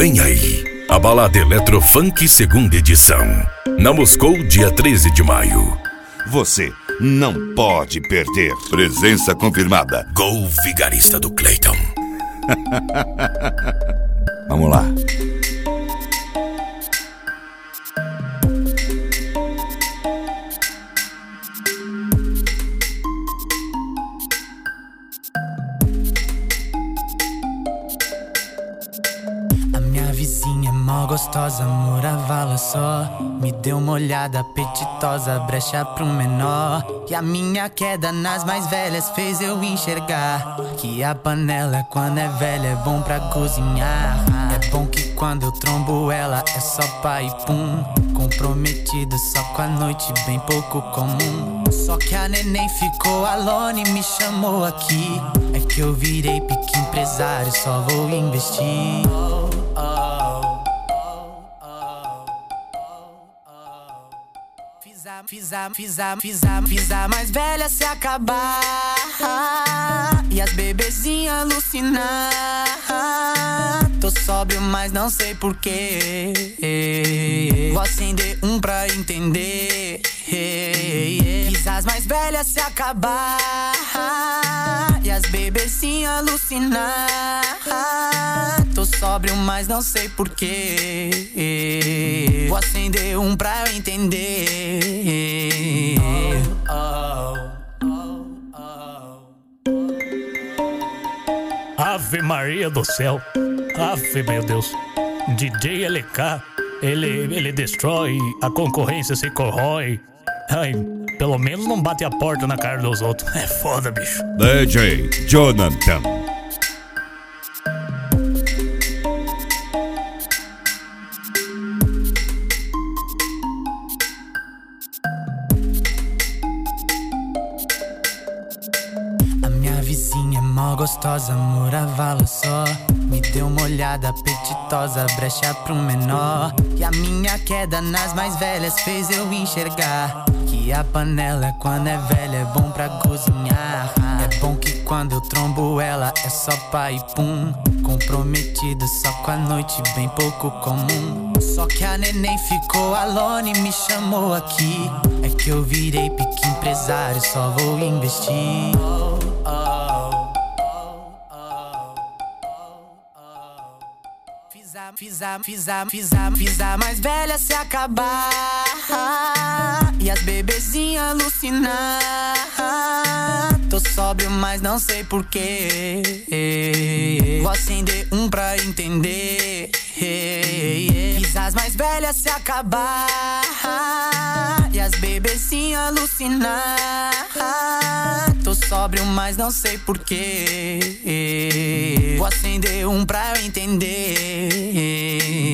Vem aí, a balada Eletrofunk segunda edição. Na Moscou, dia 13 de maio. Você não pode perder. Presença confirmada. Gol vigarista do Clayton. Vamos lá. Vizinha mó gostosa, morava lá só. Me deu uma olhada apetitosa, brecha pro menor. E a minha queda nas mais velhas fez eu enxergar que a panela quando é velha é bom pra cozinhar. É bom que quando eu trombo ela é só pá e pum. Comprometido só com a noite, bem pouco comum. Só que a neném ficou alone e me chamou aqui. É que eu virei pique empresário, só vou investir. Fiz a mais velha se acabar e as bebezinhas alucinar. Tô sóbrio, mas não sei porquê. Vou acender um pra entender. Fiz as mais velhas se acabar e as bebezinhas alucinar. Tô sóbrio, mas não sei porquê. Vou acender um pra eu entender. Ave Maria do céu. Ave, meu Deus. DJ LK, ele destrói, a concorrência se corrói. Ai, pelo menos não bate a porta na cara dos outros. É foda, bicho. DJ Jonathan. Vizinha mó gostosa, morava lá só. Me deu uma olhada apetitosa, brecha pro menor. E a minha queda nas mais velhas fez eu enxergar que a panela quando é velha é bom pra cozinhar. É bom que quando eu trombo ela é só pá e pum. Comprometido só com a noite, bem pouco comum. Só que a neném ficou alone e me chamou aqui. É que eu virei pique empresário, só vou investir. Fiz a mais velha se acabar e as bebezinhas alucinar. Tô sóbrio, mas não sei porquê. Vou acender um pra entender. Fiz as mais velhas se acabar e as bebezinhas alucinar. Tô sóbrio, mas não sei porquê. Vou acender um pra eu entender.